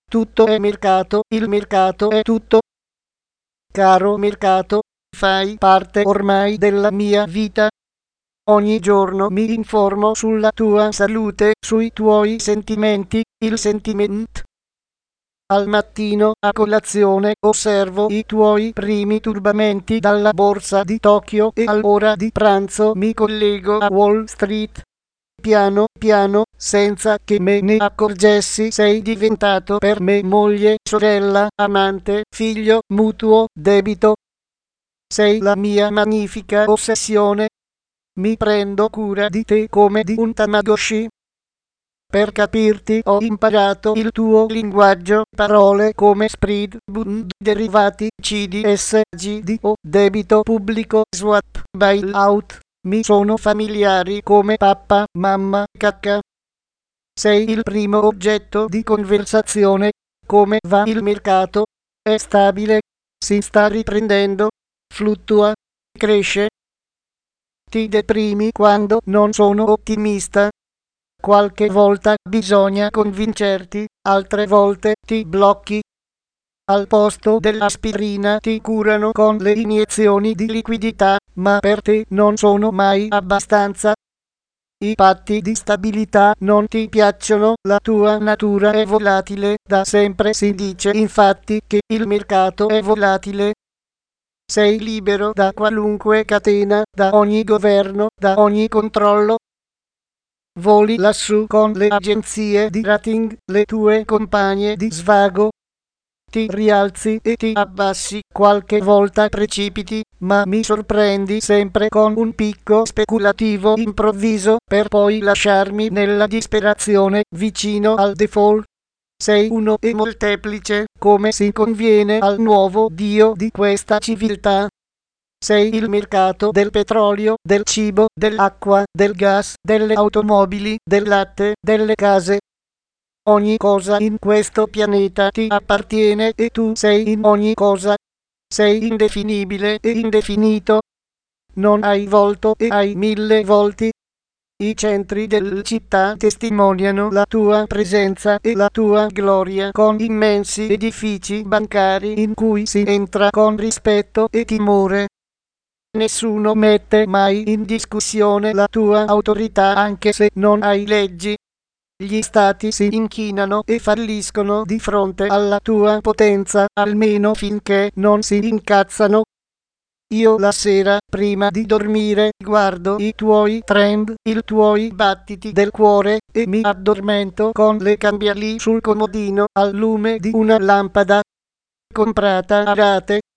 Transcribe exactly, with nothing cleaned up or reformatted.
Tutto è mercato, il mercato è tutto. Caro mercato, fai parte ormai della mia vita. Ogni giorno mi informo sulla tua salute, sui tuoi sentimenti, il sentiment. Al mattino a colazione osservo i tuoi primi turbamenti dalla borsa di Tokyo e all'ora di pranzo mi collego a Wall Street. Piano piano, senza che me ne accorgessi, sei diventato per me moglie, sorella, amante, figlio, mutuo, debito. Sei la mia magnifica ossessione. Mi prendo cura di te come di un Tamagotchi. Per capirti ho imparato il tuo linguaggio, parole come spread, bund, derivati, C D S, G D O, debito pubblico, swap, bailout. Mi sono familiari come pappa, mamma, cacca. Sei il primo oggetto di conversazione. Come va il mercato? È stabile? Si sta riprendendo? Fluttua? Cresce? Ti deprimi quando non sono ottimista? Qualche volta bisogna convincerti, altre volte ti blocchi. Al posto dell'aspirina ti curano con le iniezioni di liquidità, ma per te non sono mai abbastanza. I patti di stabilità non ti piacciono, la tua natura è volatile, da sempre si dice infatti che il mercato è volatile. Sei libero da qualunque catena, da ogni governo, da ogni controllo. Voli lassù con le agenzie di rating, le tue compagne di svago. Ti rialzi e ti abbassi, qualche volta precipiti, ma mi sorprendi sempre con un picco speculativo improvviso, per poi lasciarmi nella disperazione, vicino al default. Sei uno e molteplice, come si conviene al nuovo dio di questa civiltà. Sei il mercato del petrolio, del cibo, dell'acqua, del gas, delle automobili, del latte, delle case. Ogni cosa in questo pianeta ti appartiene e tu sei in ogni cosa. Sei indefinibile e indefinito. Non hai volto e hai mille volti. I centri della città testimoniano la tua presenza e la tua gloria con immensi edifici bancari in cui si entra con rispetto e timore. Nessuno mette mai in discussione la tua autorità anche se non hai leggi. Gli stati si inchinano e falliscono di fronte alla tua potenza, almeno finché non si incazzano. Io la sera, prima di dormire, guardo i tuoi trend, i tuoi battiti del cuore, e mi addormento con le cambiali sul comodino al lume di una lampada comprata a rate.